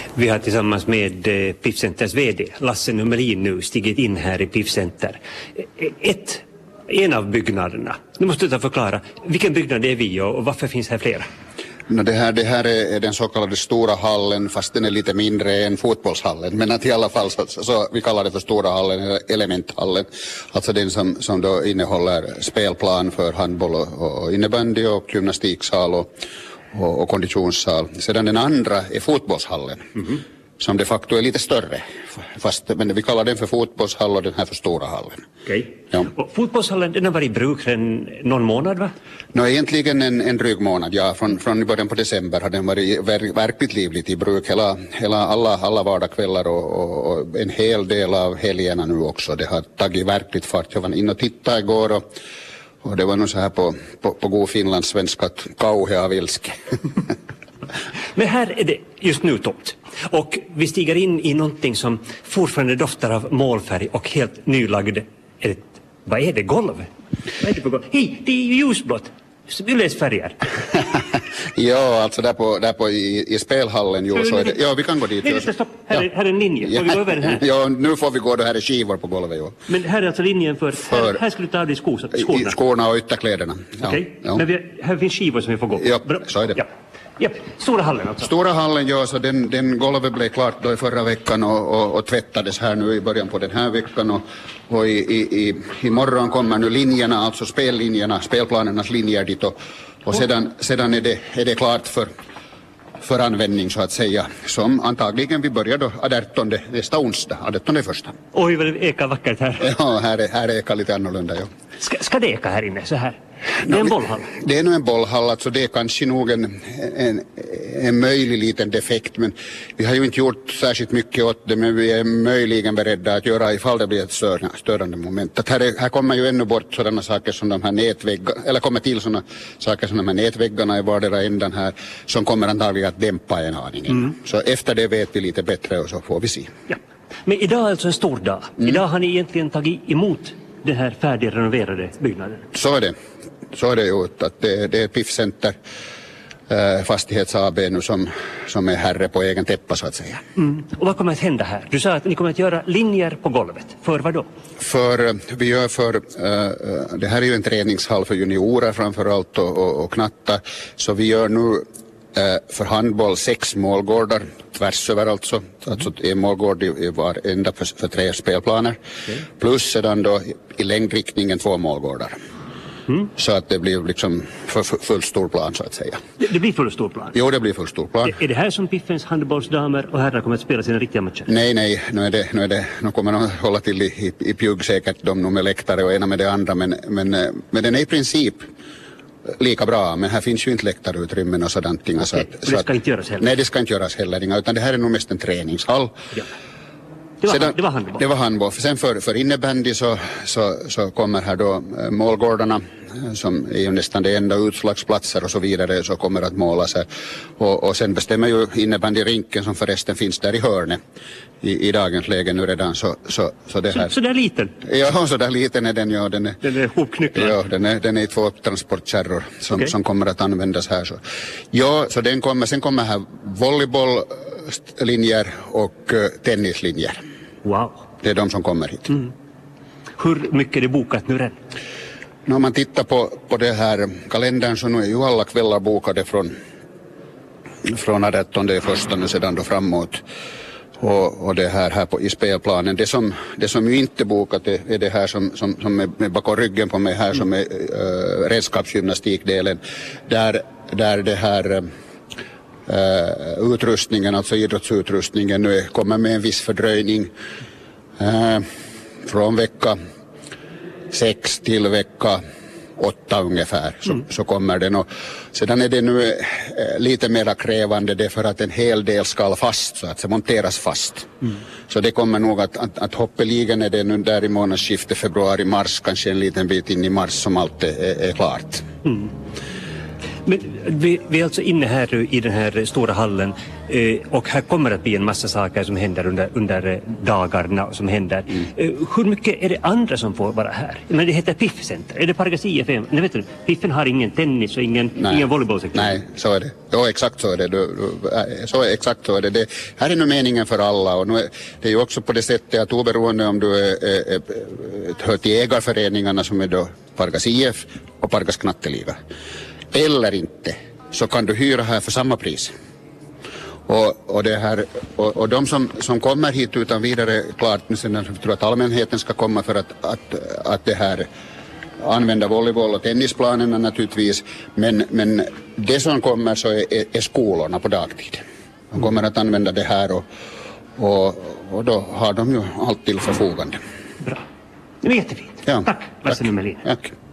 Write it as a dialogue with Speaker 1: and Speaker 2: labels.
Speaker 1: Vi har tillsammans med PIF Centers vd Lasse Nummelin nu stigit in här i PIF Center. En av byggnaderna. Nu måste du förklara, vilken byggnad är vi och varför finns här flera?
Speaker 2: Det här är den så kallade stora hallen, fast den är lite mindre än fotbollshallen. Men att i alla fall så vi kallar det för stora hallen, elementhallen. Alltså den som då innehåller spelplan för handboll och innebandy och gymnastiksal och konditionssal. Sedan den andra är fotbollshallen. Mm-hmm. Som de facto är lite större. Men vi kallar den för fotbollshall och den här för stora hallen.
Speaker 1: Okej. Ja. Och fotbollshallen, den har varit i bruk någon månad, va?
Speaker 2: Egentligen en dryg månad, ja. Från början på december har den varit verkligt livligt i bruk. Alla vardagskvällar och en hel del av helgerna nu också. Det har tagit verkligt fart. Jag var inne och tittade igår och det var nog så här på god finlandssvenska att kauhea vilske.
Speaker 1: Men här är det just nu tomt. Och vi stiger in i någonting som fortfarande doftar av målfärg och helt nylagd. Vad är det? Golv? Vad är det på golv? Hej, det är ju ljusblått. Ylles färger.
Speaker 2: Ja, alltså där på i spelhallen. Jo, så är det. Ja, vi kan gå dit.
Speaker 1: Nej, stopp. Här är en linje. Får vi gå över den här?
Speaker 2: Ja, nu får vi gå. Det här är skivor på golvet. Jo.
Speaker 1: Men här är alltså linjen för här skulle du ta av dig skorna.
Speaker 2: Skorna och ytterkläderna. Ja.
Speaker 1: Okej. Ja. Men här finns skivor som vi får gå på.
Speaker 2: Ja, så är det.
Speaker 1: Ja. Ja, stora hallen alltså.
Speaker 2: Stora hallen, ja, så den golvet blev klart då i förra veckan och tvättades här nu i början på den här veckan och i morgon kommer nu linjerna, alltså spelplanernas linjer dit och sedan är det klart för användning så att säga, som antagligen vi börjar då 18 nästa onsdag, 18 första.
Speaker 1: Oj, vad det ekar vackert här.
Speaker 2: Ja, här ekar lite annorlunda, ja.
Speaker 1: Ska det eka här inne så här? Det är en bollhall.
Speaker 2: Det är nog en bollhall, alltså det är kanske nog en möjlig liten defekt, men vi har ju inte gjort särskilt mycket åt det, men vi är möjligen beredda att göra ifall det blir ett störande moment. Att här kommer ju ännu bort sådana saker som de här nätväggarna, eller kommer till sådana saker som de här nätväggarna i vardera ändan här, som kommer antagligen att dämpa en aning. Mm. Så efter det vet vi lite bättre och så får vi se. Ja.
Speaker 1: Men idag är alltså en stor dag. Idag har ni egentligen tagit emot den här färdigrenoverade byggnaden.
Speaker 2: Så är det ju, att det är PIF Center Fastighets AB nu som är herre på egen täppa så att säga. Mm.
Speaker 1: Och vad kommer att hända här? Du sa att ni kommer att göra linjer på golvet. För vad då?
Speaker 2: Vi gör det här är ju en träningshall för juniorer framförallt och knatta. Så vi gör nu för handboll 6 målgårdar tvärs över alltså en målgård i varenda för 3 spelplaner. Okay. Plus sedan då i längdriktningen 2 målgårdar. Mm. Så att det blir liksom full stor plan så att säga.
Speaker 1: Det blir full stor plan?
Speaker 2: Jo, det blir full stor plan.
Speaker 1: Är det här som Piffens handbollsdamer och herrar kommer att spela sina riktiga matcher?
Speaker 2: Nej, nu kommer de att hålla till i Pjugg säkert de med läktare och ena med det andra, men den är i princip lika bra, men här finns ju inte läktarutrymmen och sådant. Okay. Så
Speaker 1: det ska inte göras heller?
Speaker 2: Nej, det ska inte göras heller, utan det här är nog mest en träningshall. Ja.
Speaker 1: Det var handboll.
Speaker 2: Det var handboll. Sen för innebandy så kommer här då målgårdarna som är ju nästan det enda utslagsplatser och så vidare så kommer att målas här. Och sen bestämmer ju innebandyrinken som förresten finns där i hörnet i dagens läge nu redan så det här.
Speaker 1: Så där liten?
Speaker 2: Ja, så där liten är den, ja. Den
Speaker 1: är hopknycklad?
Speaker 2: Ja, den är i 2 transportkärror som kommer att användas här. Så. Ja, så sen kommer här volleybolllinjer och tennislinjer.
Speaker 1: Wow.
Speaker 2: Det är de som kommer hit. Mm.
Speaker 1: Hur mycket är det bokat nu redan?
Speaker 2: När man tittar på det här kalendern så nu är ju alla kvällar bokade från 18 första nu sedan då framåt. Och det här i spelplanen. Det som ju inte bokat är det här som är bakom ryggen på mig här som är redskapsgymnastikdelen. Där det här utrustningen, alltså idrottsutrustningen nu kommer med en viss fördröjning från vecka 6 till vecka 8 ungefär så kommer den och sedan är det nu lite mer krävande det för att en hel del ska fast så att det monteras fast. Så det kommer nog att hoppeligen är det nu där i månadsskiftet februari-mars kanske en liten bit in i mars som allt är klart.
Speaker 1: Men vi är alltså inne här i den här stora hallen och här kommer att bli en massa saker som händer under dagarna som händer. Hur mycket är det andra som får vara här? Men det heter Piff-center. Är det Pargas IFM? Nej, vet du, Piffen har ingen tennis och ingen volleybollsektion.
Speaker 2: Nej, så är det. Ja, exakt så är det. Exakt så är det. Här är nu meningen för alla och nu det är ju också på det sättet att oberoende om du hör till ägarföreningarna som är då Pargas IF och Pargas Knatteliga eller inte, så kan du hyra här för samma pris. Och det här och de som kommer hit utan vidare, klart, sen jag tror att allmänheten ska komma för att det här använda volleyboll och tennisplanerna naturligtvis, men det som kommer så är skolorna på dagtid. De kommer att använda det här och då har de ju allt till förfogande.
Speaker 1: Bra. Det är jättefint.
Speaker 2: Ja.
Speaker 1: Tack, Lasse Nummelin.
Speaker 2: Tack.